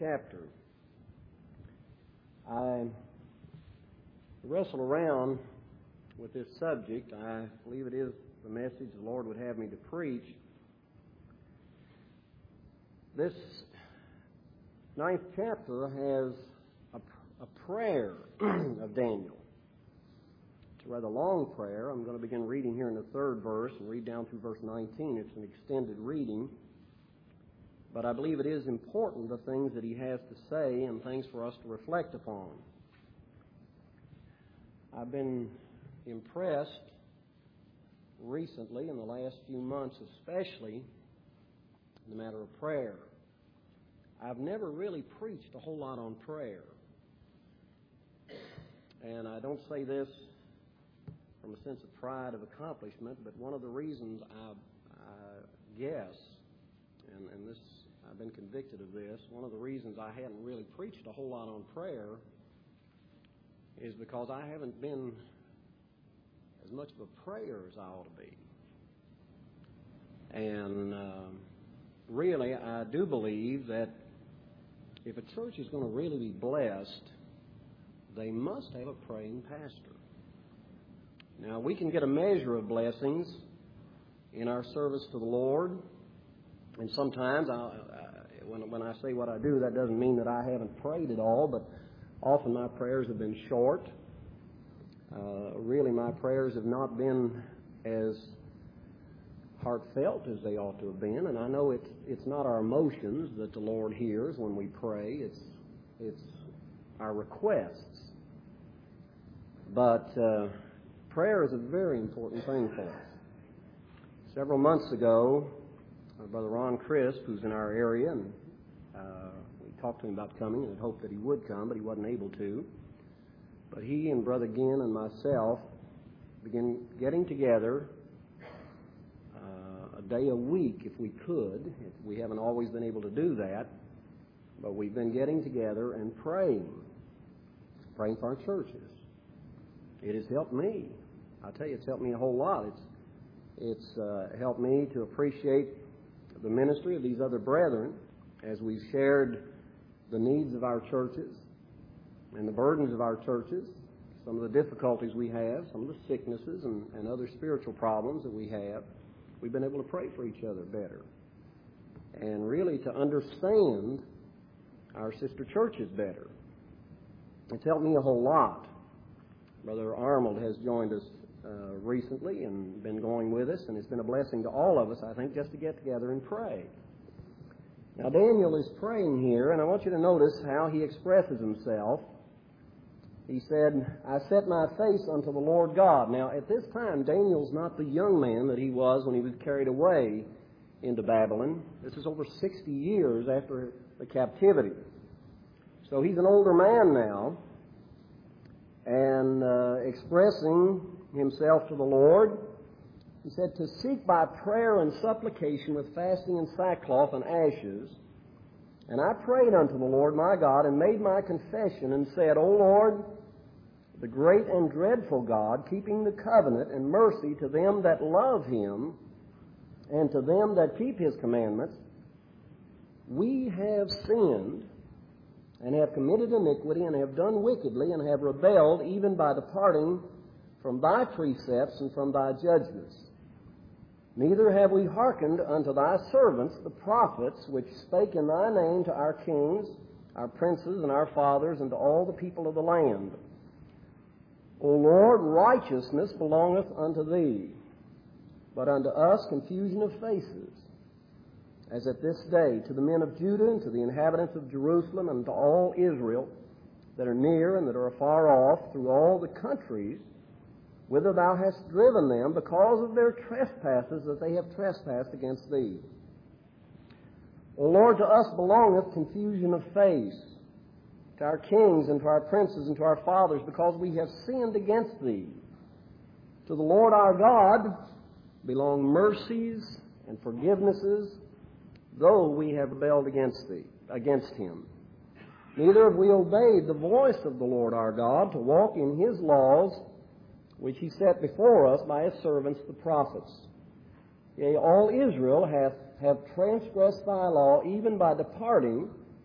chapter. I wrestle around with this subject. I believe it is the message the Lord would have me to preach. This 9th chapter has a prayer of Daniel. It's a rather long prayer. I'm going to begin reading here in the 3rd verse and read down through verse 19. It's an extended reading. But I believe it is important, the things that he has to say and things for us to reflect upon. I've been impressed recently, in the last few months especially, in the matter of prayer. I've never really preached a whole lot on prayer. And I don't say this from a sense of pride of accomplishment, but one of the reasons I guess, and this I've been convicted of this, one of the reasons I hadn't really preached a whole lot on prayer is because I haven't been as much of a prayer as I ought to be. And really, I do believe that if a church is going to really be blessed, they must have a praying pastor. Now, we can get a measure of blessings in our service to the Lord, and sometimes when I say what I do, that doesn't mean that I haven't prayed at all, but often my prayers have been short. Really, my prayers have not been as heartfelt as they ought to have been, and I know it's not our emotions that the Lord hears when we pray. It's our requests. But prayer is a very important thing for us. Several months ago, Brother Ron Crisp, who's in our area, and we talked to him about coming and hoped that he would come, but he wasn't able to. But he and Brother Ginn and myself began getting together a day a week if we could. We haven't always been able to do that, but we've been getting together and praying for our churches. It has helped me. I tell you, it's helped me a whole lot. It's helped me to appreciate the ministry of these other brethren as we've shared the needs of our churches and the burdens of our churches, some of the difficulties we have, some of the sicknesses and other spiritual problems that we have. We've been able to pray for each other better and really to understand our sister churches better. It's helped me a whole lot. Brother Arnold has joined us recently and been going with us, and it's been a blessing to all of us, I think, just to get together and pray. Now, Daniel is praying here, and I want you to notice how he expresses himself. He said, I set my face unto the Lord God. Now, at this time, Daniel's not the young man that he was when he was carried away into Babylon. This is over 60 years after the captivity. So he's an older man now, and expressing himself to the Lord, he said, to seek by prayer and supplication with fasting and sackcloth and ashes. And I prayed unto the Lord my God and made my confession and said, O Lord, the great and dreadful God, keeping the covenant and mercy to them that love him and to them that keep his commandments, we have sinned and have committed iniquity and have done wickedly and have rebelled even by departing from thy precepts and from thy judgments. Neither have we hearkened unto thy servants, the prophets, which spake in thy name to our kings, our princes, and our fathers, and to all the people of the land. O Lord, righteousness belongeth unto thee, but unto us confusion of faces, as at this day, to the men of Judah, and to the inhabitants of Jerusalem, and to all Israel that are near and that are afar off, through all the countries whither thou hast driven them, because of their trespasses that they have trespassed against thee. O Lord, to us belongeth confusion of face, to our kings and to our princes and to our fathers, because we have sinned against thee. To the Lord our God belong mercies and forgivenesses, though we have rebelled against him. Neither have we obeyed the voice of the Lord our God to walk in his laws, which he set before us by his servants the prophets. Yea, all Israel have transgressed thy law, even by departing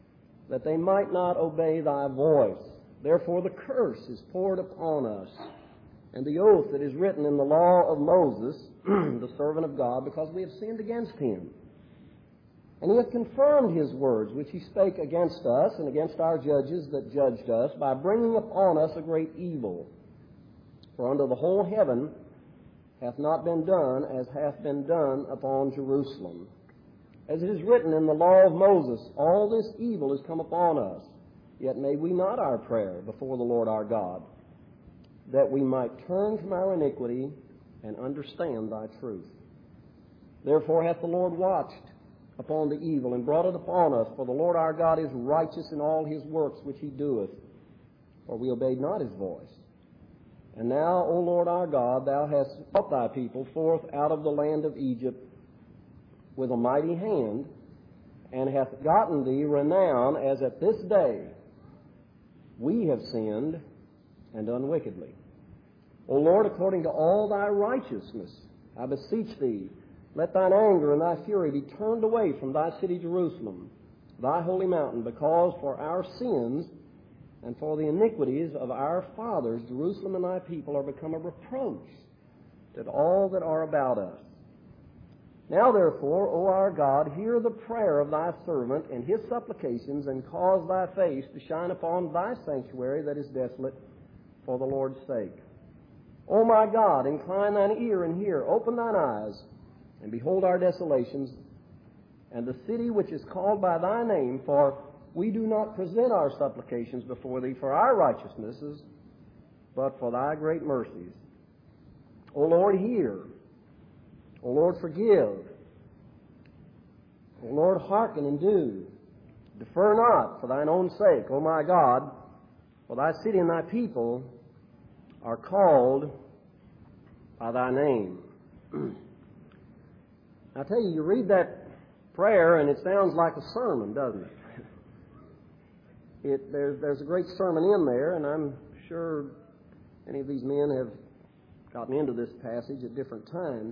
that they might not obey thy voice. Therefore the curse is poured upon us, and the oath that is written in the law of Moses, the servant of God, because we have sinned against him. And he hath confirmed his words, which he spake against us and against our judges that judged us, by bringing upon us a great evil. For under the whole heaven hath not been done as hath been done upon Jerusalem. As it is written in the law of Moses, all this evil is come upon us. Yet made we not our prayer before the Lord our God, that we might turn from our iniquity and understand thy truth. Therefore hath the Lord watched upon the evil and brought it upon us, for the Lord our God is righteous in all his works which he doeth, for we obeyed not his voice. And now, O Lord our God, thou hast brought thy people forth out of the land of Egypt with a mighty hand, and hath gotten thee renown, as at this day we have sinned and done wickedly. O Lord, according to all thy righteousness, I beseech thee, let thine anger and thy fury be turned away from thy city Jerusalem, thy holy mountain, because for our sins and for the iniquities of our fathers, Jerusalem and thy people are become a reproach to all that are about us. Now therefore, O our God, hear the prayer of thy servant and his supplications, and cause thy face to shine upon thy sanctuary that is desolate, for the Lord's sake. O my God, incline thine ear and hear, open thine eyes, and behold our desolations, and the city which is called by thy name, for we do not present our supplications before thee for our righteousnesses, but for thy great mercies. O Lord, hear. O Lord, forgive. O Lord, hearken and do. Defer not for thine own sake, O my God, for thy city and thy people are called by thy name. I tell you, you read that prayer and it sounds like a sermon, doesn't it? There's a great sermon in there, and I'm sure many of these men have gotten into this passage at different times.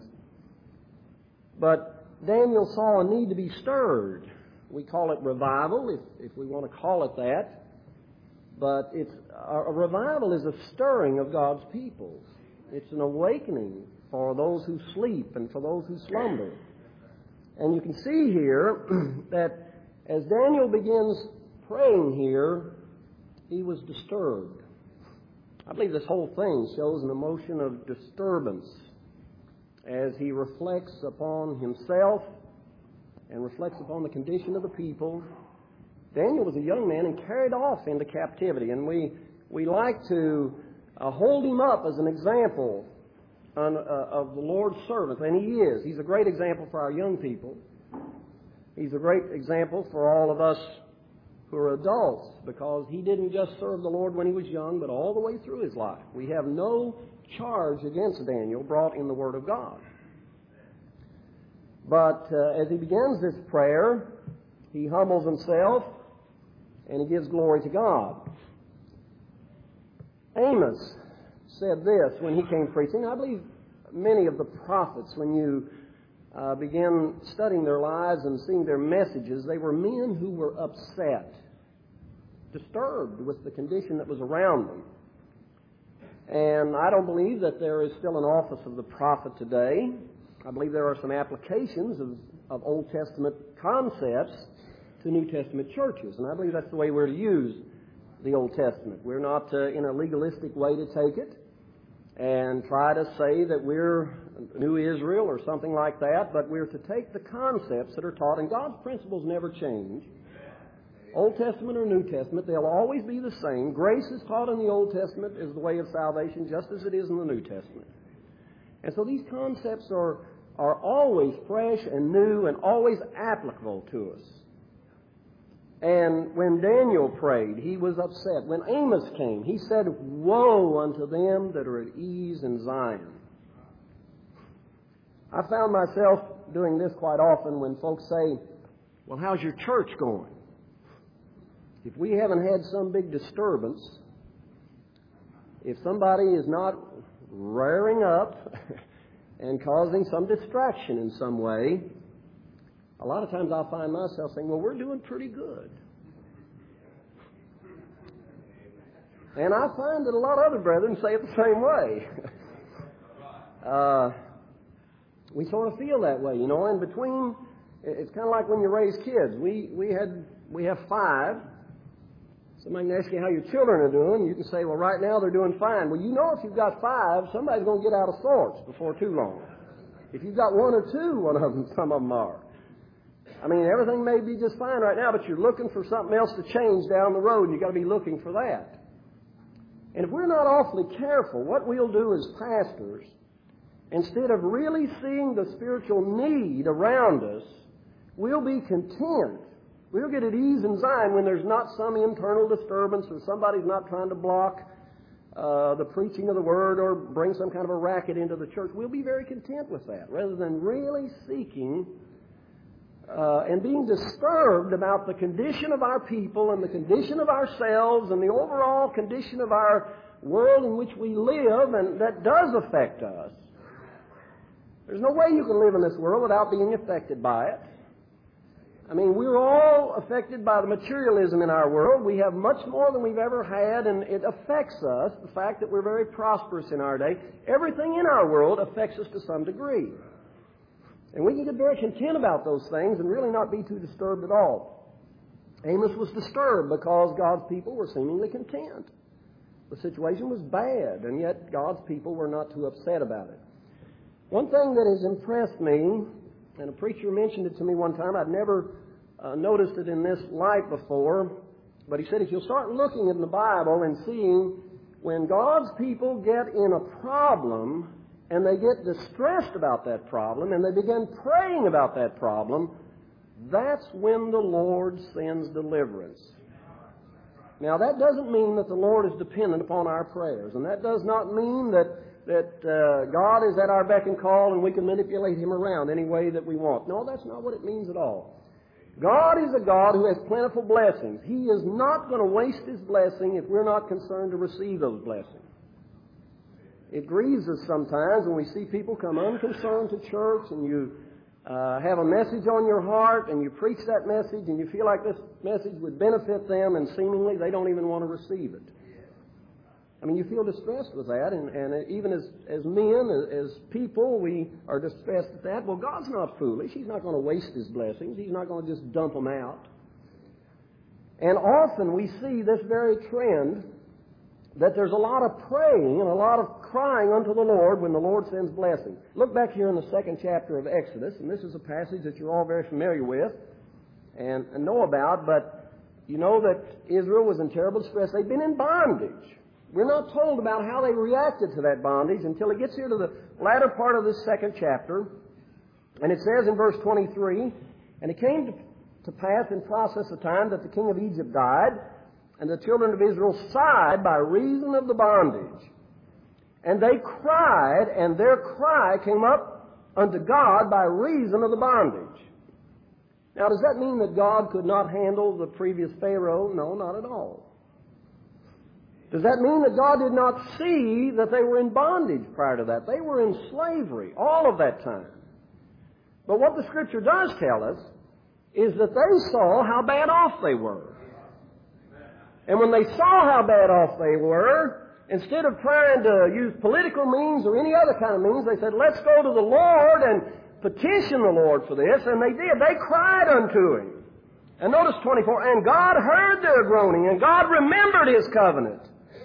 But Daniel saw a need to be stirred. We call it revival, if we want to call it that. But a revival is a stirring of God's people. It's an awakening for those who sleep and for those who slumber. And you can see here that as Daniel begins praying here, he was disturbed. I believe this whole thing shows an emotion of disturbance as he reflects upon himself and reflects upon the condition of the people. Daniel was a young man and carried off into captivity, and we like to hold him up as an example of the Lord's servant, and he is. He's a great example for our young people. He's a great example for all of us who are adults, because he didn't just serve the Lord when he was young, but all the way through his life. We have no charge against Daniel brought in the Word of God. But as he begins this prayer, he humbles himself and he gives glory to God. Amos said this when he came preaching. I believe many of the prophets, when you begin studying their lives and seeing their messages, they were men who were upset, disturbed with the condition that was around them. And I don't believe that there is still an office of the prophet today. I believe there are some applications of Old Testament concepts to New Testament churches. And I believe that's the way we're to use the Old Testament. We're not in a legalistic way to take it and try to say that we're New Israel or something like that, but we're to take the concepts that are taught, and God's principles never change. Old Testament or New Testament, they'll always be the same. Grace is taught in the Old Testament as the way of salvation, just as it is in the New Testament. And so these concepts are always fresh and new and always applicable to us. And when Daniel prayed, he was upset. When Amos came, he said, "Woe unto them that are at ease in Zion." I found myself doing this quite often when folks say, "Well, how's your church going?" If we haven't had some big disturbance, if somebody is not rearing up and causing some distraction in some way, a lot of times I'll find myself saying, "Well, we're doing pretty good." And I find that a lot of other brethren say it the same way. We sort of feel that way, you know. In between, it's kind of like when you raise kids. We have 5. Somebody can ask you how your children are doing. You can say, well, right now they're doing fine. Well, you know if you've got 5, somebody's going to get out of sorts before too long. If you've got 1 or 2, some of them are. I mean, everything may be just fine right now, but you're looking for something else to change down the road. You've got to be looking for that. And if we're not awfully careful, what we'll do as pastors, instead of really seeing the spiritual need around us, we'll be content. We'll get at ease and Zion when there's not some internal disturbance or somebody's not trying to block the preaching of the Word or bring some kind of a racket into the church. We'll be very content with that, rather than really seeking and being disturbed about the condition of our people and the condition of ourselves and the overall condition of our world in which we live, and that does affect us. There's no way you can live in this world without being affected by it. I mean, we're all affected by the materialism in our world. We have much more than we've ever had, and it affects us, the fact that we're very prosperous in our day. Everything in our world affects us to some degree. And we can get very content about those things and really not be too disturbed at all. Amos was disturbed because God's people were seemingly content. The situation was bad, and yet God's people were not too upset about it. One thing that has impressed me, and a preacher mentioned it to me one time, I'd never noticed it in this light before, but he said if you'll start looking in the Bible and seeing when God's people get in a problem and they get distressed about that problem and they begin praying about that problem, that's when the Lord sends deliverance. Now, that doesn't mean that the Lord is dependent upon our prayers, and that does not mean that God is at our beck and call and we can manipulate Him around any way that we want. No, that's not what it means at all. God is a God who has plentiful blessings. He is not going to waste His blessing if we're not concerned to receive those blessings. It grieves us sometimes when we see people come unconcerned to church and you have a message on your heart and you preach that message and you feel like this message would benefit them and seemingly they don't even want to receive it. I mean, you feel distressed with that, and even as men, as people, we are distressed at that. Well, God's not foolish. He's not going to waste His blessings. He's not going to just dump them out. And often we see this very trend that there's a lot of praying and a lot of crying unto the Lord when the Lord sends blessing. Look back here in the 2nd chapter of Exodus, and this is a passage that you're all very familiar with and know about, but you know that Israel was in terrible distress. They'd been in bondage. We're not told about how they reacted to that bondage until it gets here to the latter part of this 2nd chapter. And it says in verse 23, and it came to pass in process of time that the king of Egypt died, and the children of Israel sighed by reason of the bondage. And they cried, and their cry came up unto God by reason of the bondage. Now, does that mean that God could not handle the previous Pharaoh? No, not at all. Does that mean that God did not see that they were in bondage prior to that? They were in slavery all of that time. But what the Scripture does tell us is that they saw how bad off they were. And when they saw how bad off they were, instead of trying to use political means or any other kind of means, they said, let's go to the Lord and petition the Lord for this. And they did. They cried unto Him. And notice 24, and God heard their groaning, and God remembered His covenant.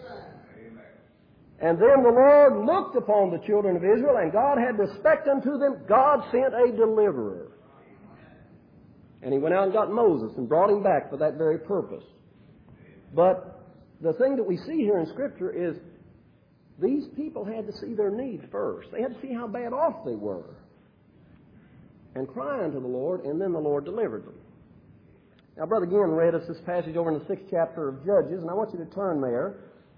And then the Lord looked upon the children of Israel, and God had respect unto them. God sent a deliverer. And He went out and got Moses and brought him back for that very purpose. But the thing that we see here in Scripture is these people had to see their need first. They had to see how bad off they were and cry unto the Lord, and then the Lord delivered them. Now, Brother Ginn read us this passage over in the 6th chapter of Judges, and I want you to turn there.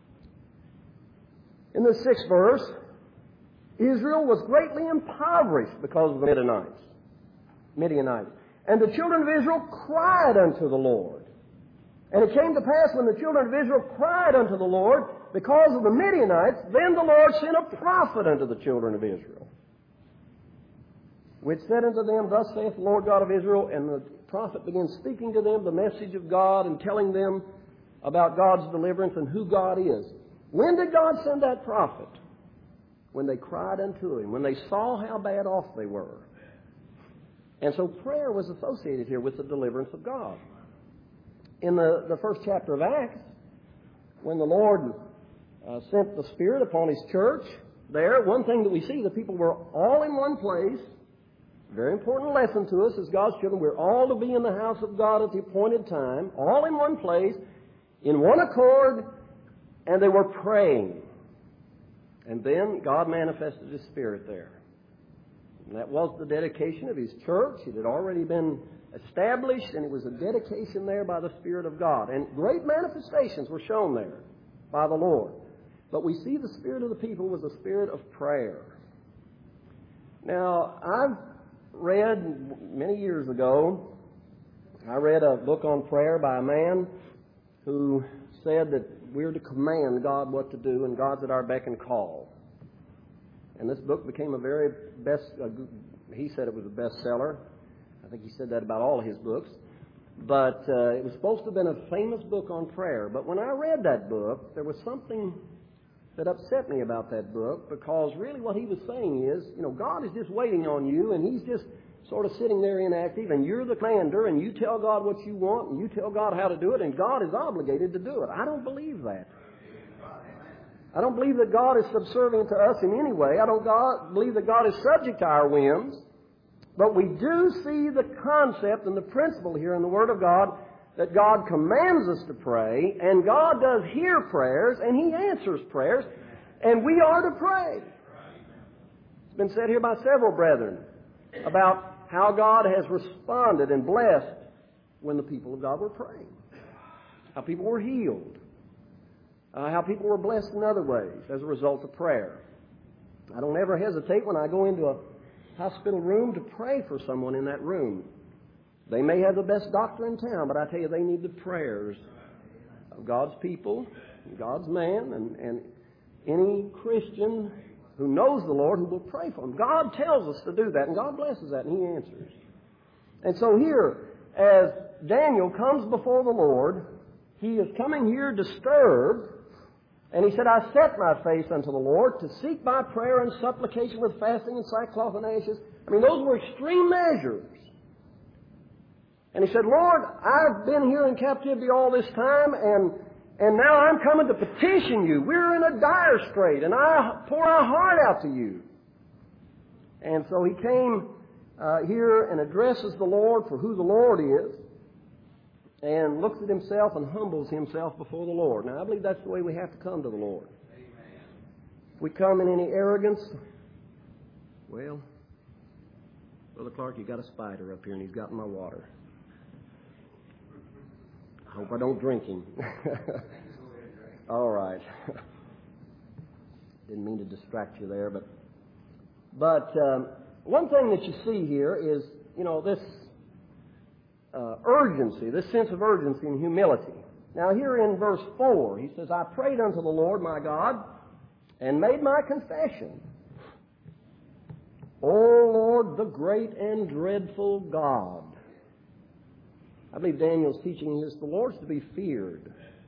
In the 6th verse, Israel was greatly impoverished because of the Midianites. And the children of Israel cried unto the Lord. And it came to pass when the children of Israel cried unto the Lord because of the Midianites, then the Lord sent a prophet unto the children of Israel, which said unto them, Thus saith the Lord God of Israel, and the prophet began speaking to them the message of God and telling them about God's deliverance and who God is. When did God send that prophet? When they cried unto Him, when they saw how bad off they were. And so prayer was associated here with the deliverance of God. In the first chapter of Acts, when the Lord sent the Spirit upon His church, there, one thing that we see, the people were all in one place. Very important lesson to us as God's children. We're all to be in the house of God at the appointed time, all in one place, in one accord, and they were praying. And then God manifested His Spirit there. And that was the dedication of His church. It had already been established, and it was a dedication there by the Spirit of God. And great manifestations were shown there by the Lord. But we see the spirit of the people was a spirit of prayer. Now, I've read many years ago, I read a book on prayer by a man who said that we're to command God what to do, and God's at our beck and call. And this book became he said it was a bestseller. I think he said that about all of his books. But it was supposed to have been a famous book on prayer. But when I read that book, there was something that upset me about that book, because really what he was saying is, God is just waiting on you, and He's just sort of sitting there inactive, and you're the commander, and you tell God what you want, and you tell God how to do it, and God is obligated to do it. I don't believe that. I don't believe that God is subservient to us in any way. I don't believe that God is subject to our whims. But we do see the concept and the principle here in the Word of God that God commands us to pray, and God does hear prayers, and He answers prayers, and we are to pray. It's been said here by several brethren about how God has responded and blessed when the people of God were praying, how people were healed, how people were blessed in other ways as a result of prayer. I don't ever hesitate when I go into a hospital room to pray for someone in that room. They may have the best doctor in town, but I tell you, they need the prayers of God's people, God's man, and any Christian who knows the Lord who will pray for them. God tells us to do that, and God blesses that, and He answers. And so here, as Daniel comes before the Lord, he is coming here disturbed, and he said, I set my face unto the Lord to seek by prayer and supplication with fasting and sackcloth and ashes. I mean, those were extreme measures. And he said, Lord, I've been here in captivity all this time, and now I'm coming to petition You. We're in a dire strait, and I pour our heart out to You. And so he came here and addresses the Lord for who the Lord is, and looks at himself and humbles himself before the Lord. Now, I believe that's the way we have to come to the Lord. If we come in any arrogance, well, Brother Clark, you got a spider up here, and he's got my water. I hope I don't drink him. All right. Didn't mean to distract you there, but one thing that you see here is, this urgency, this sense of urgency and humility. Now, here in verse 4, he says, I prayed unto the Lord my God and made my confession. O Lord, the great and dreadful God. I believe Daniel's teaching is the Lord's to be feared.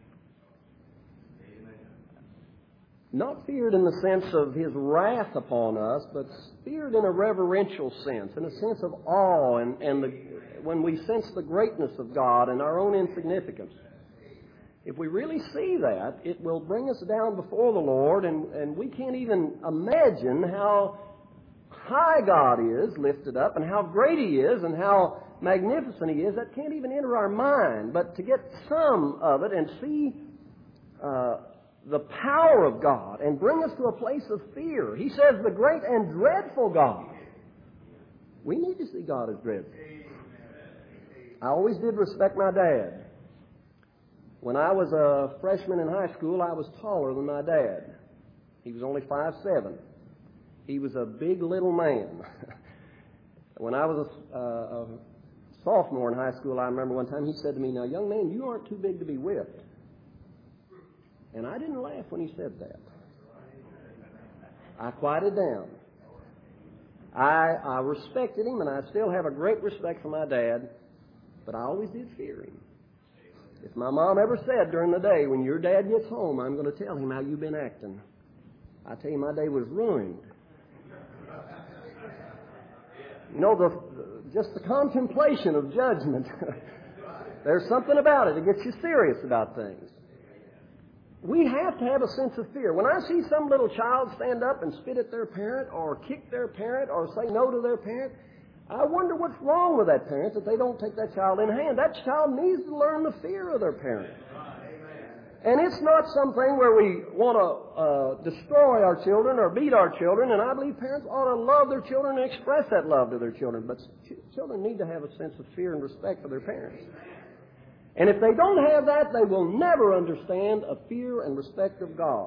Amen. Not feared in the sense of His wrath upon us, but feared in a reverential sense, in a sense of awe, when we sense the greatness of God and our own insignificance. If we really see that, it will bring us down before the Lord, and we can't even imagine how high God is lifted up and how great He is and how magnificent He is. That can't even enter our mind. But to get some of it and see the power of God and bring us to a place of fear. He says the great and dreadful God. We need to see God as dreadful. I always did respect my dad. When I was a freshman in high school, I was taller than my dad. He was only 5'7". He was a big little man. When I was a sophomore in high school, I remember one time he said to me, now, young man, you aren't too big to be whipped. And I didn't laugh when he said that. I quieted down. I respected him, and I still have a great respect for my dad, but I always did fear him. If my mom ever said during the day, when your dad gets home, I'm going to tell him how you've been acting, I tell you, my day was ruined. You know, just the contemplation of judgment, there's something about it that gets you serious about things. We have to have a sense of fear. When I see some little child stand up and spit at their parent or kick their parent or say no to their parent, I wonder what's wrong with that parent that they don't take that child in hand. That child needs to learn the fear of their parent. And it's not something where we want to destroy our children or beat our children, and I believe parents ought to love their children and express that love to their children. But children need to have a sense of fear and respect for their parents. And if they don't have that, they will never understand a fear and respect of God.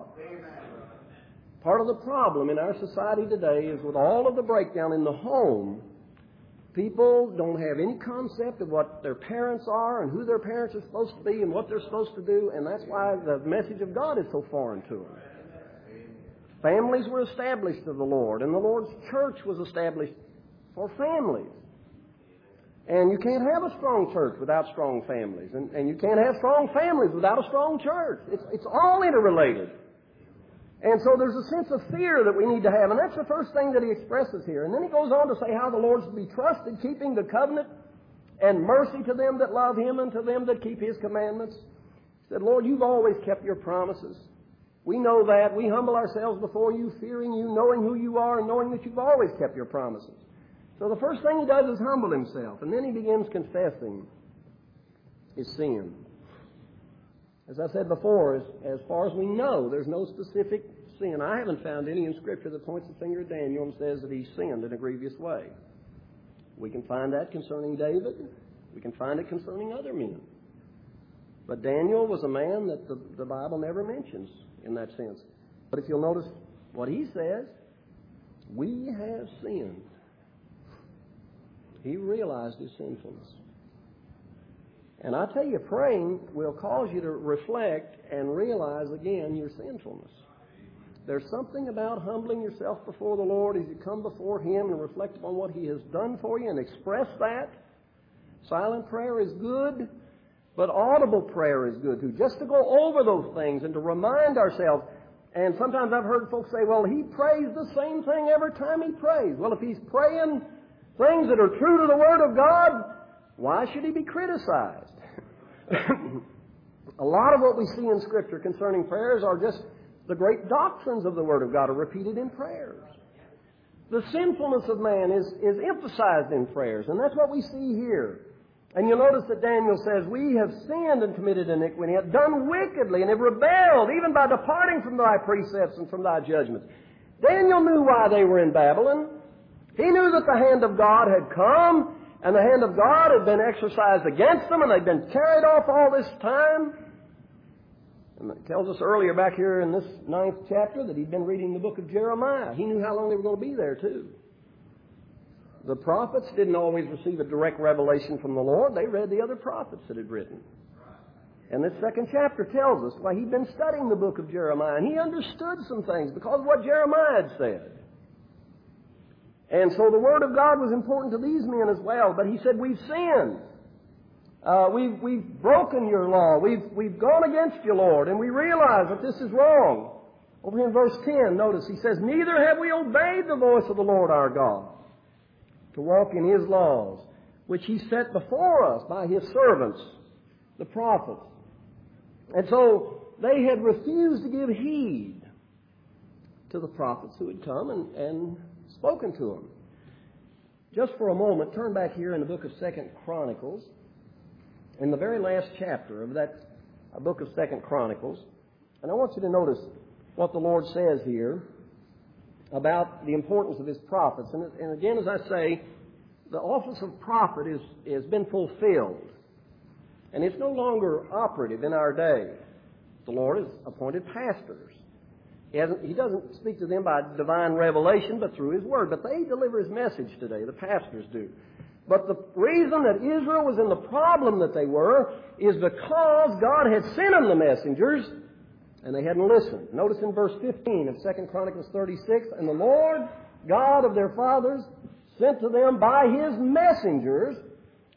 Part of the problem in our society today is with all of the breakdown in the home, people don't have any concept of what their parents are and who their parents are supposed to be and what they're supposed to do, and that's why the message of God is so foreign to them. Families were established of the Lord, and the Lord's church was established for families. And you can't have a strong church without strong families. And you can't have strong families without a strong church. It's all interrelated. And so there's a sense of fear that we need to have. And that's the first thing that he expresses here. And then he goes on to say how the Lord's to be trusted, keeping the covenant and mercy to them that love him and to them that keep his commandments. He said, Lord, you've always kept your promises. We know that. We humble ourselves before you, fearing you, knowing who you are, and knowing that you've always kept your promises. So the first thing he does is humble himself, and then he begins confessing his sin. As I said before, as far as we know, there's no specific sin. I haven't found any in Scripture that points the finger at Daniel and says that he sinned in a grievous way. We can find that concerning David. We can find it concerning other men. But Daniel was a man that the Bible never mentions in that sense. But if you'll notice what he says, we have sinned. He realized his sinfulness. And I tell you, praying will cause you to reflect and realize again your sinfulness. There's something about humbling yourself before the Lord as you come before him and reflect upon what he has done for you and express that. Silent prayer is good, but audible prayer is good too. Just to go over those things and to remind ourselves. And sometimes I've heard folks say, well, he prays the same thing every time he prays. Well, if he's praying things that are true to the Word of God, why should he be criticized? A lot of what we see in Scripture concerning prayers are just the great doctrines of the Word of God are repeated in prayers. The sinfulness of man is emphasized in prayers, and that's what we see here. And you'll notice that Daniel says, we have sinned and committed iniquity, have done wickedly, and have rebelled, even by departing from thy precepts and from thy judgments. Daniel knew why they were in Babylon. He knew that the hand of God had come, and the hand of God had been exercised against them, and they'd been carried off all this time. And it tells us earlier back here in this 9th chapter that he'd been reading the book of Jeremiah. He knew how long they were going to be there, too. The prophets didn't always receive a direct revelation from the Lord. They read the other prophets that had written. And this 2nd chapter tells us why he'd been studying the book of Jeremiah, and he understood some things because of what Jeremiah had said. And so the Word of God was important to these men as well. But he said, we've sinned. We've broken your law. We've gone against you, Lord, and we realize that this is wrong. Over here in verse 10, notice he says, neither have we obeyed the voice of the Lord our God to walk in his laws, which he set before us by his servants, the prophets. And so they had refused to give heed to the prophets who had come and spoken to him. Just for a moment, turn back here in the book of 2nd Chronicles, in the very last chapter of that book of 2nd Chronicles, and I want you to notice what the Lord says here about the importance of his prophets. And again, as I say, the office of prophet has been fulfilled, and it's no longer operative in our day. The Lord has appointed pastors. He doesn't speak to them by divine revelation, but through his word. But they deliver his message today. The pastors do. But the reason that Israel was in the problem that they were is because God had sent them the messengers, and they hadn't listened. Notice in verse 15 of 2 Chronicles 36, and the Lord God of their fathers sent to them by his messengers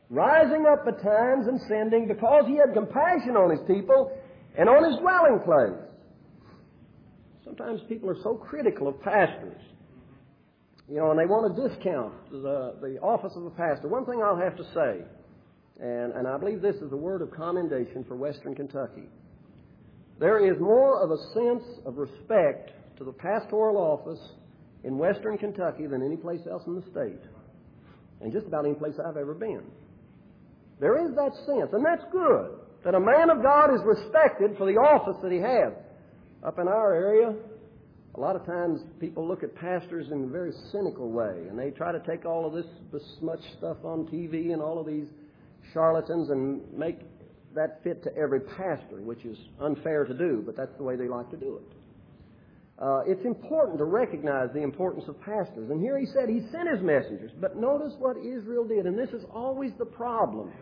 rising up at times and sending, because he had compassion on his people and on his dwelling place. Sometimes people are so critical of pastors, and they want to discount the office of a pastor. One thing I'll have to say, and I believe this is a word of commendation for Western Kentucky. There is more of a sense of respect to the pastoral office in Western Kentucky than any place else in the state, and just about any place I've ever been. There is that sense, and that's good, that a man of God is respected for the office that he has. Up in our area, a lot of times people look at pastors in a very cynical way, and they try to take all of this besmutched stuff on TV and all of these charlatans and make that fit to every pastor, which is unfair to do, but that's the way they like to do it. It's important to recognize the importance of pastors. And here he said he sent his messengers. But notice what Israel did, and this is always the problem.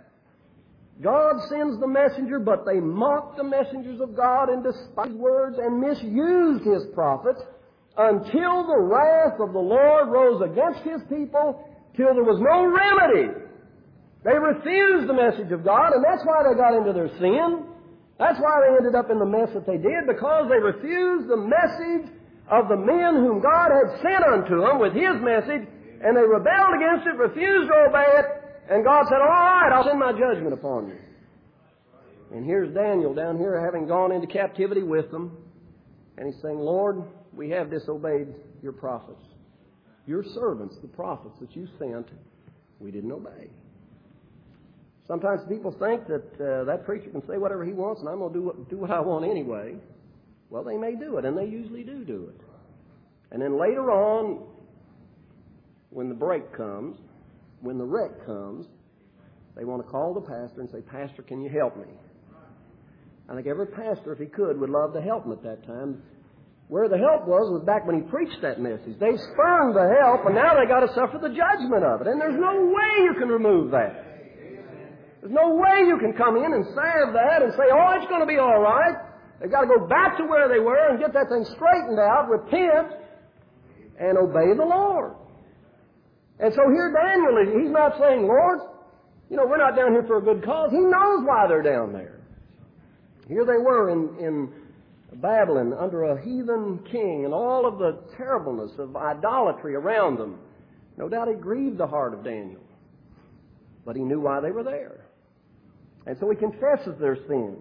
God sends the messenger, but they mocked the messengers of God and despised his words and misused his prophets until the wrath of the Lord rose against his people, till there was no remedy. They refused the message of God, and that's why they got into their sin. That's why they ended up in the mess that they did, because they refused the message of the men whom God had sent unto them with his message, and they rebelled against it, refused to obey it, and God said, all right, I'll send my judgment upon you. And here's Daniel down here having gone into captivity with them, and he's saying, Lord, we have disobeyed your prophets. Your servants, the prophets that you sent, we didn't obey. Sometimes people think that that preacher can say whatever he wants and I'm going to do what I want anyway. Well, they may do it, and they usually do it. And then later on, when the break comes, when the wreck comes, they want to call the pastor and say, Pastor, can you help me? I think every pastor, if he could, would love to help him at that time. Where the help was back when he preached that message. They spurned the help, and now they got to suffer the judgment of it. And there's no way you can remove that. There's no way you can come in and salve that and say, oh, it's going to be all right. They've got to go back to where they were and get that thing straightened out, repent, and obey the Lord. And so here Daniel, he's not saying, Lord, we're not down here for a good cause. He knows why they're down there. Here they were in Babylon under a heathen king and all of the terribleness of idolatry around them. No doubt it grieved the heart of Daniel. But he knew why they were there. And so he confesses their sin.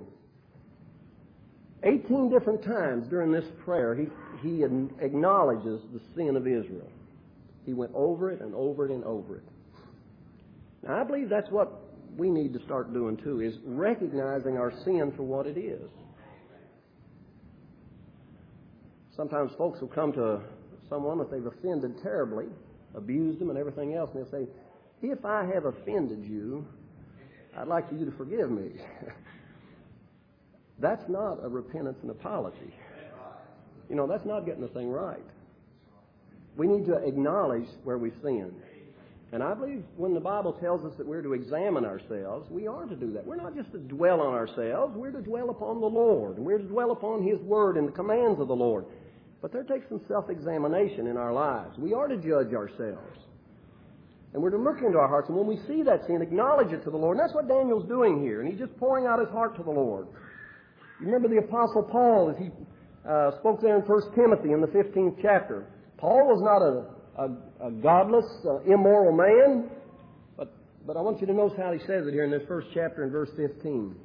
18 different times during this prayer, he acknowledges the sin of Israel. He went over it and over it and over it. Now, I believe that's what we need to start doing too, is recognizing our sin for what it is. Sometimes folks will come to someone that they've offended terribly, abused them and everything else, and they'll say, if I have offended you, I'd like you to forgive me. That's not a repentance and apology. That's not getting the thing right. We need to acknowledge where we've sinned. And I believe when the Bible tells us that we're to examine ourselves, we are to do that. We're not just to dwell on ourselves. We're to dwell upon the Lord. And we're to dwell upon his word and the commands of the Lord. But there takes some self-examination in our lives. We are to judge ourselves. And we're to look into our hearts. And when we see that sin, acknowledge it to the Lord. And that's what Daniel's doing here. And he's just pouring out his heart to the Lord. You remember the Apostle Paul as he spoke there in 1 Timothy in the 15th chapter. Paul was not a godless, immoral man. But I want you to notice how he says it here in this first chapter in verse 15.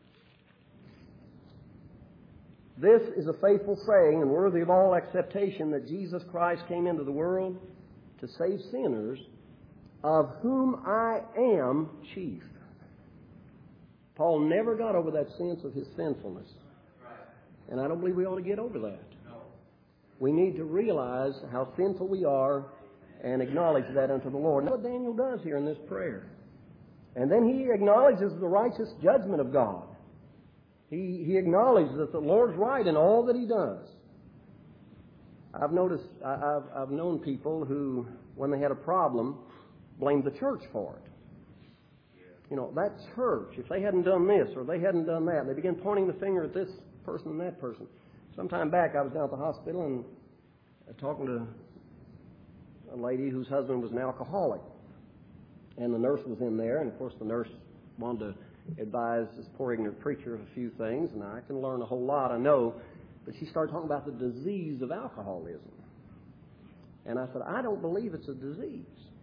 This is a faithful saying and worthy of all acceptation that Jesus Christ came into the world to save sinners, of whom I am chief. Paul never got over that sense of his sinfulness. And I don't believe we ought to get over that. We need to realize how sinful we are and acknowledge that unto the Lord. And that's what Daniel does here in this prayer. And then he acknowledges the righteous judgment of God. He acknowledges that the Lord's right in all that he does. I've known people who, when they had a problem, blamed the church for it. That church, if they hadn't done this or they hadn't done that, they began pointing the finger at this person and that person. Some time back, I was down at the hospital and talking to a lady whose husband was an alcoholic. And the nurse was in there, and of course the nurse wanted to advise this poor ignorant preacher of a few things, and I can learn a whole lot, I know. But she started talking about the disease of alcoholism. And I said, I don't believe it's a disease.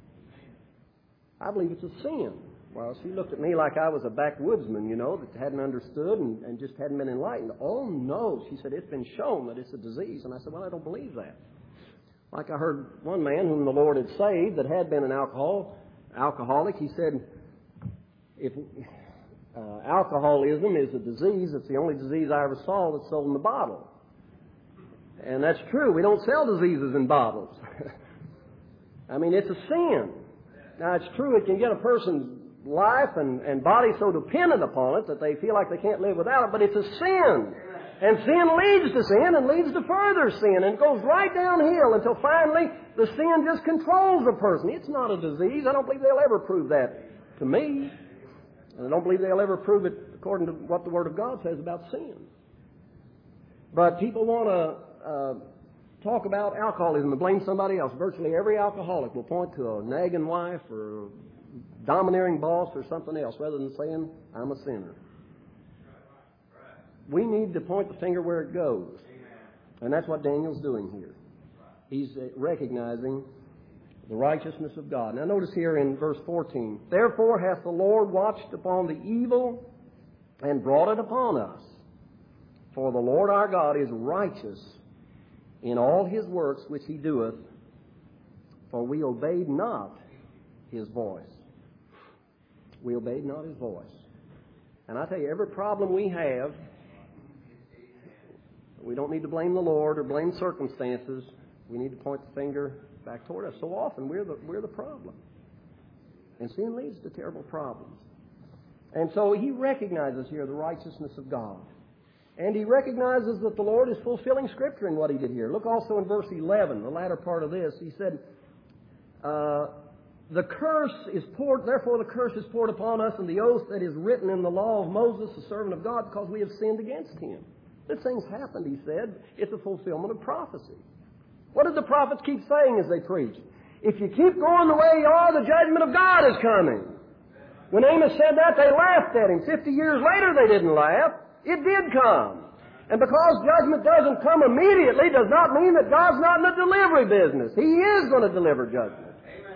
I believe it's a sin. Well, she looked at me like I was a backwoodsman, that hadn't understood and just hadn't been enlightened. Oh, no. She said, it's been shown that it's a disease. And I said, well, I don't believe that. Like I heard one man whom the Lord had saved that had been an alcoholic, he said, if alcoholism is a disease, it's the only disease I ever saw that's sold in the bottle. And that's true. We don't sell diseases in bottles. I mean, it's a sin. Now, it's true it can get a person's life and body so dependent upon it that they feel like they can't live without it, but it's a sin. And sin leads to sin and leads to further sin, and it goes right downhill until finally the sin just controls a person. It's not a disease. I don't believe they'll ever prove that to me. And I don't believe they'll ever prove it according to what the Word of God says about sin. But people want to talk about alcoholism and blame somebody else. Virtually every alcoholic will point to a nagging wife or a domineering boss or something else rather than saying, I'm a sinner. We need to point the finger where it goes. And that's what Daniel's doing here. He's recognizing the righteousness of God. Now notice here in verse 14, therefore hath the Lord watched upon the evil and brought it upon us. For the Lord our God is righteous in all His works which He doeth, for we obeyed not His voice. We obeyed not His voice. And I tell you, every problem we have, we don't need to blame the Lord or blame circumstances. We need to point the finger back toward us. So often we're the problem. And sin leads to terrible problems. And so he recognizes here the righteousness of God. And he recognizes that the Lord is fulfilling Scripture in what he did here. Look also in verse 11, the latter part of this. He said, the curse is poured, therefore the curse is poured upon us, and the oath that is written in the law of Moses, the servant of God, because we have sinned against him. This thing's happened, he said. It's a fulfillment of prophecy. What did the prophets keep saying as they preached? If you keep going the way you are, the judgment of God is coming. When Amos said that, they laughed at him. 50 years later, they didn't laugh. It did come. And because judgment doesn't come immediately does not mean that God's not in the delivery business. He is going to deliver judgment.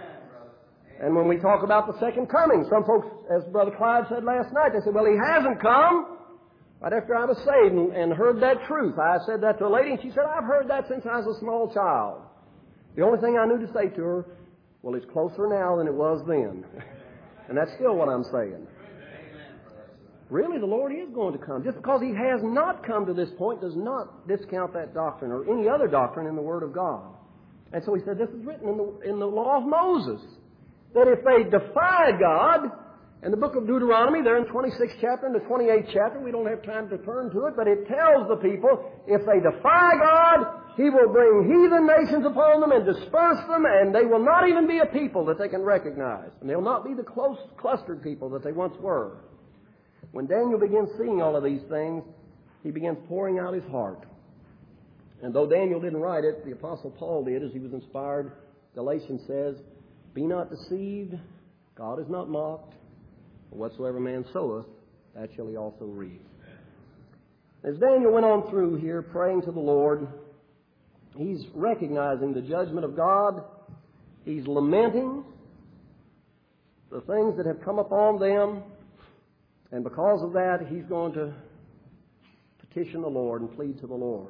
And when we talk about the second coming, some folks, as Brother Clyde said last night, they said, well, he hasn't come. Right after I was saved and heard that truth, I said that to a lady, and she said, I've heard that since I was a small child. The only thing I knew to say to her, well, it's closer now than it was then. And that's still what I'm saying. Really, the Lord is going to come. Just because He has not come to this point does not discount that doctrine or any other doctrine in the Word of God. And so He said, this is written in the law of Moses, that if they defy God, in the book of Deuteronomy, there in the 26th chapter and the 28th chapter, we don't have time to turn to it, but it tells the people, if they defy God, He will bring heathen nations upon them and disperse them, and they will not even be a people that they can recognize. And they'll not be the close clustered people that they once were. When Daniel begins seeing all of these things, he begins pouring out his heart. And though Daniel didn't write it, the Apostle Paul did as he was inspired. Galatians says, be not deceived, God is not mocked. Whatsoever man soweth, that shall he also reap. As Daniel went on through here praying to the Lord, he's recognizing the judgment of God. He's lamenting the things that have come upon them. And because of that, he's going to petition the Lord and plead to the Lord.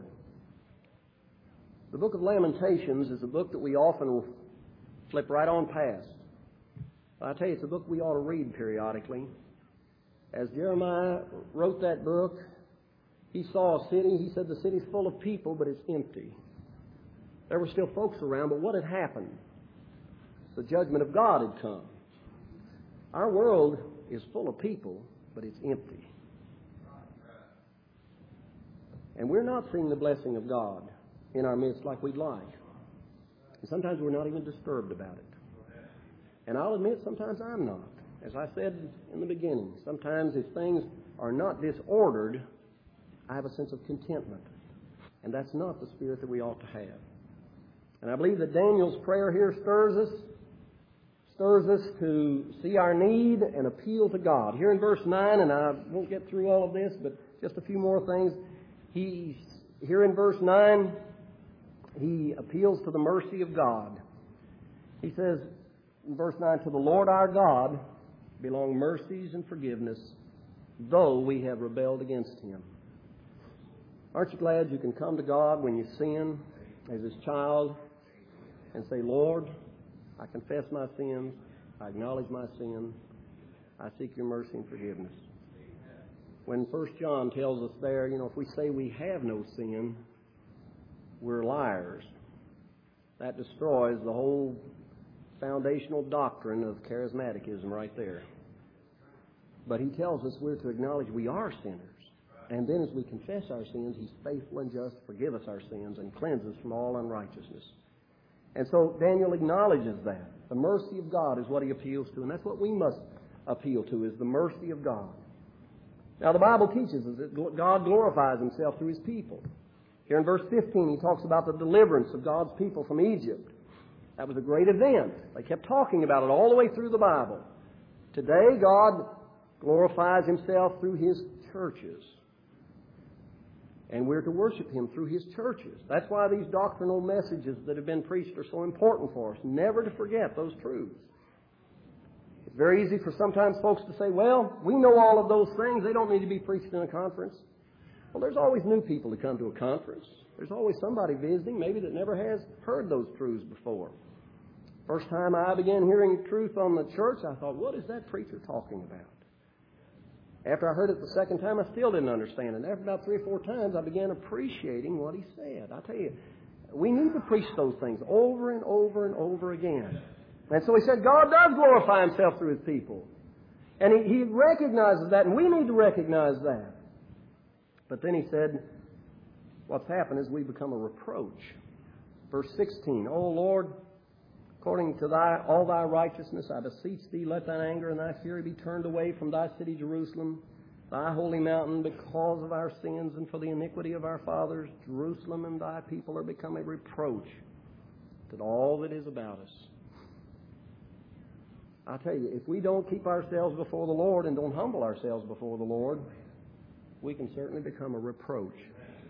The book of Lamentations is a book that we often flip right on past. I tell you, it's a book we ought to read periodically. As Jeremiah wrote that book, he saw a city. He said the city's full of people, but it's empty. There were still folks around, but what had happened? The judgment of God had come. Our world is full of people, but it's empty. And we're not seeing the blessing of God in our midst like we'd like. And sometimes we're not even disturbed about it. And I'll admit, sometimes I'm not. As I said in the beginning, sometimes if things are not disordered, I have a sense of contentment. And that's not the spirit that we ought to have. And I believe that Daniel's prayer here stirs stirs us to see our need and appeal to God. Here in verse 9, and I won't get through all of this, but just a few more things. Here in verse 9, he appeals to the mercy of God. He says in verse 9, "To the Lord our God belong mercies and forgiveness, though we have rebelled against Him." Aren't you glad you can come to God when you sin as His child and say, "Lord, I confess my sins. I acknowledge my sin. I seek your mercy and forgiveness." When 1 John tells us there, if we say we have no sin, we're liars. That destroys the whole foundational doctrine of charismaticism right there. But he tells us we're to acknowledge we are sinners. And then as we confess our sins, He's faithful and just to forgive us our sins and cleanse us from all unrighteousness. And so Daniel acknowledges that. The mercy of God is what he appeals to, and that's what we must appeal to, is the mercy of God. Now the Bible teaches us that God glorifies Himself through His people. Here in verse 15 he talks about the deliverance of God's people from Egypt. That was a great event. They kept talking about it all the way through the Bible. Today God glorifies Himself through His churches. And we're to worship Him through His churches. That's why these doctrinal messages that have been preached are so important for us. Never to forget those truths. It's very easy for sometimes folks to say, "Well, we know all of those things. They don't need to be preached in a conference." Well, there's always new people to come to a conference. There's always somebody visiting, maybe that never has heard those truths before. First time I began hearing truth on the church, I thought, what is that preacher talking about? After I heard it the second time, I still didn't understand it. After about 3 or 4 times, I began appreciating what he said. I tell you, we need to preach those things over and over and over again. And so he said, God does glorify Himself through His people. And he recognizes that, and we need to recognize that. But then he said, what's happened is we become a reproach. Verse 16, "O Lord, according to all thy righteousness, I beseech thee, let thine anger and thy fury be turned away from thy city Jerusalem, thy holy mountain, because of our sins and for the iniquity of our fathers. Jerusalem and thy people are become a reproach to all that is about us." I tell you, if we don't keep ourselves before the Lord and don't humble ourselves before the Lord, we can certainly become a reproach.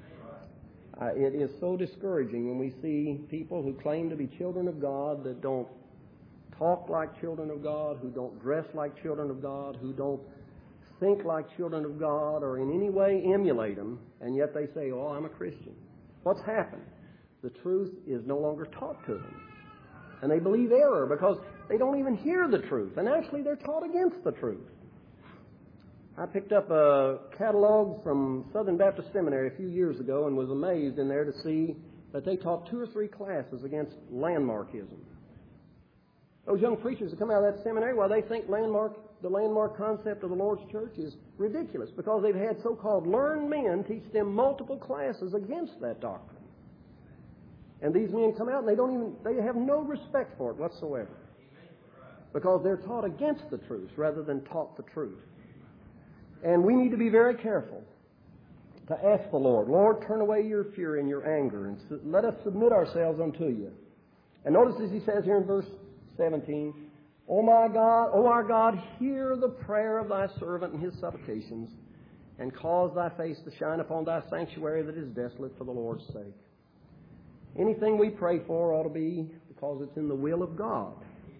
It is so discouraging when we see people who claim to be children of God that don't talk like children of God, who don't dress like children of God, who don't think like children of God or in any way emulate them, and yet they say, "Oh, I'm a Christian." What's happened? The truth is no longer taught to them. And they believe error because they don't even hear the truth. And actually they're taught against the truth. I picked up a catalog from Southern Baptist Seminary a few years ago and was amazed in there to see that they taught 2 or 3 classes against landmarkism. Those young preachers that come out of that seminary, well, they think the landmark concept of the Lord's church is ridiculous because they've had so-called learned men teach them multiple classes against that doctrine. And these men come out and they have no respect for it whatsoever because they're taught against the truth rather than taught the truth. And we need to be very careful to ask the Lord, "Lord, turn away your fury and your anger, and let us submit ourselves unto you." And notice as he says here in verse 17, "O my God, O our God, hear the prayer of thy servant and his supplications, and cause thy face to shine upon thy sanctuary that is desolate for the Lord's sake." Anything we pray for ought to be because it's in the will of God.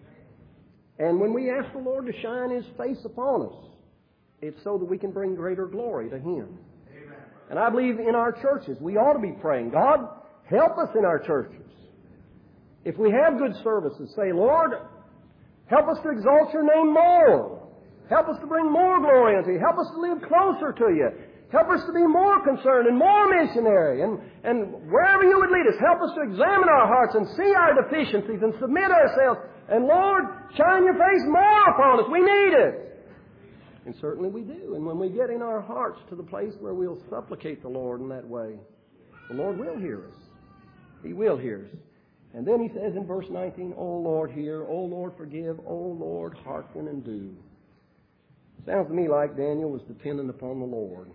And when we ask the Lord to shine His face upon us, it's so that we can bring greater glory to Him. Amen. And I believe in our churches, we ought to be praying, "God, help us in our churches." If we have good services, say, "Lord, help us to exalt your name more. Help us to bring more glory unto you. Help us to live closer to you. Help us to be more concerned and more missionary. And wherever you would lead us, help us to examine our hearts and see our deficiencies and submit ourselves. And Lord, shine your face more upon us. We need it." And certainly we do. And when we get in our hearts to the place where we'll supplicate the Lord in that way, the Lord will hear us. He will hear us. And then he says in verse 19, "O Lord, hear. O Lord, forgive. O Lord, hearken and do." Sounds to me like Daniel was dependent upon the Lord.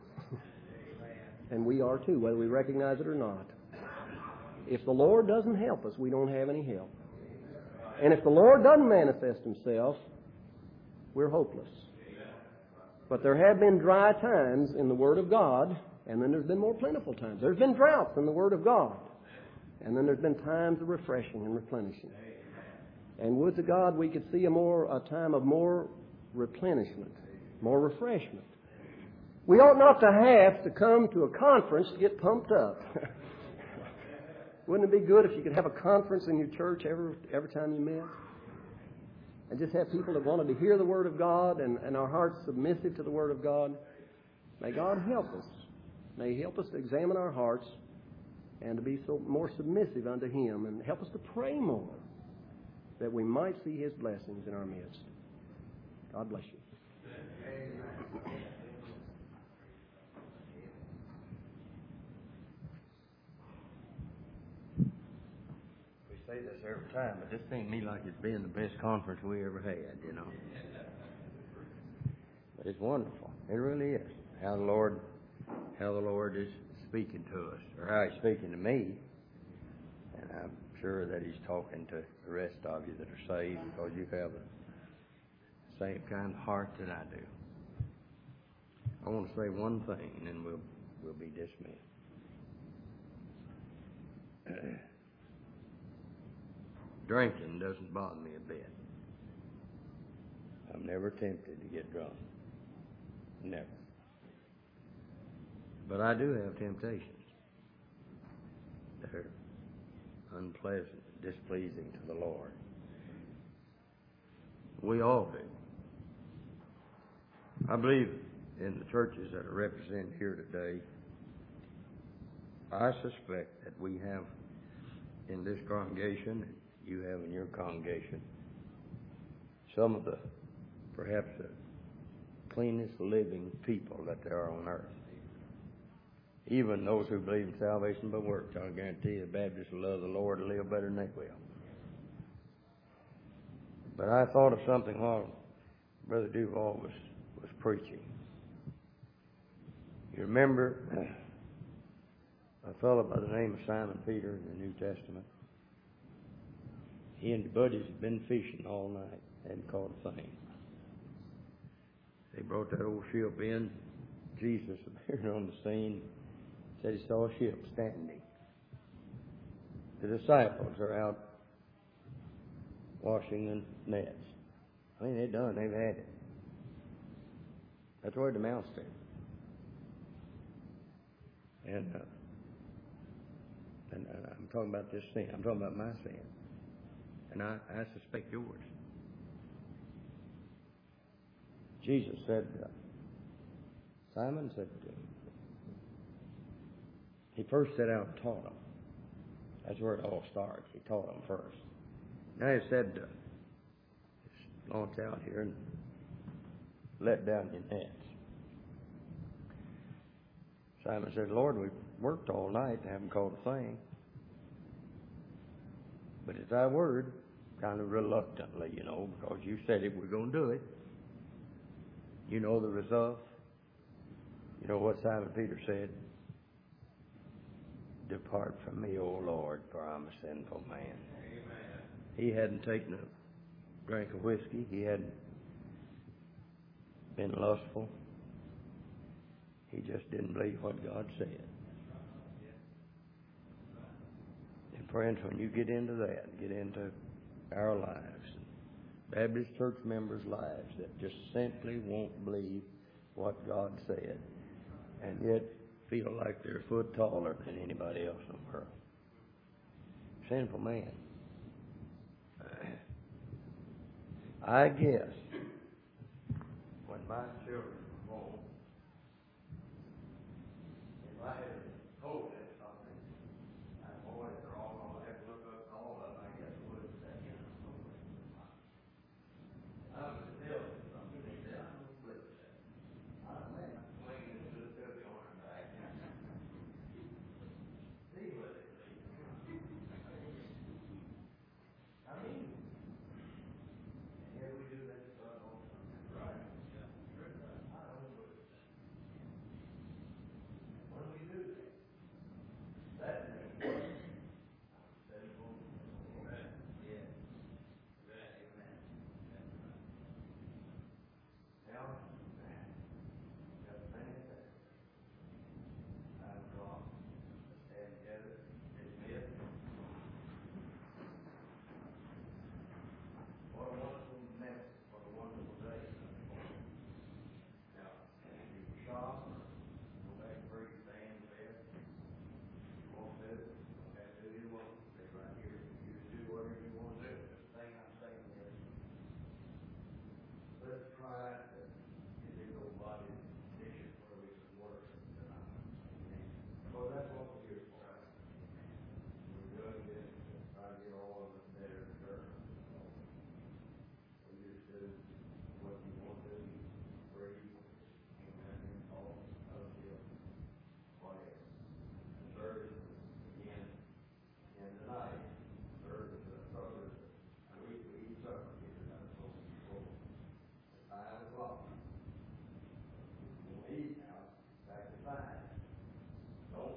And we are too, whether we recognize it or not. If the Lord doesn't help us, we don't have any help. And if the Lord doesn't manifest Himself, we're hopeless. But there have been dry times in the Word of God, and then there's been more plentiful times. There's been droughts in the Word of God, and then there's been times of refreshing and replenishing. And would to God we could see a time of more replenishment, more refreshment. We ought not to have to come to a conference to get pumped up. Wouldn't it be good if you could have a conference in your church every time you met? And just have people that wanted to hear the Word of God and our hearts submissive to the Word of God. May God help us. May He help us to examine our hearts and to be more submissive unto Him, and help us to pray more that we might see His blessings in our midst. God bless you. We say this every time, but this seems to me like it's been the best conference we ever had, you know. But it's wonderful. It really is. How the Lord is speaking to us, or how He's speaking to me. And I'm sure that He's talking to the rest of you that are saved, because you have the same kind of heart that I do. I want to say one thing, and then we'll be dismissed. Drinking doesn't bother me a bit. I'm never tempted to get drunk. Never. But I do have temptations that are unpleasant, displeasing to the Lord. We all do. I believe in the churches that are represented here today, I suspect that we have in this congregation, and you have in your congregation, some of the, perhaps the cleanest living people that there are on earth. Even those who believe in salvation by works, I guarantee the Baptists will love the Lord and live better than they will. But I thought of something while Brother Duval was preaching. You remember a fellow by the name of Simon Peter in the New Testament? He and his buddies had been fishing all night, hadn't caught a thing. They brought that old ship in. Jesus appeared on the scene, said he saw a ship standing. The disciples are out washing the nets. I mean, they've had it. That's where the mouse stayed. And I'm talking about this sin. I'm talking about my sin. And I suspect yours. Jesus said, Simon said, he first set out and taught them. That's where it all starts. He taught them first. Now he said, launch out here and let down your nets. Simon said, Lord, we've worked all night and haven't caught a thing. But it's thy word, kind of reluctantly, you know, because you said it, we're going to do it. You know the result. You know what Simon Peter said? Depart from me, O Lord, for I'm a sinful man. Amen. He hadn't taken a drink of whiskey. He hadn't been lustful. He just didn't believe what God said. And friends, when you get into that, get into our lives, Baptist church members' lives that just simply won't believe what God said, and yet feel like they're a foot taller than anybody else in the world. Sinful man. I guess when my children were born, if I had told them something, that boy, they're all going to have to look up to all of them, I guess I would have said, you know, I was still something they said, I don't believe that. I don't know, I'm swinging into the filthy arm back. See what they say. I mean, and here we do that stuff all the time. Right. Yeah. I don't believe that. When we do that,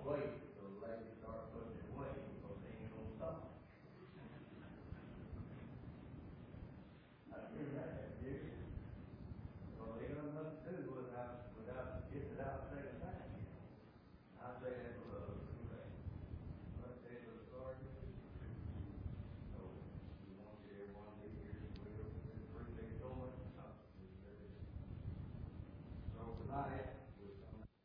wait.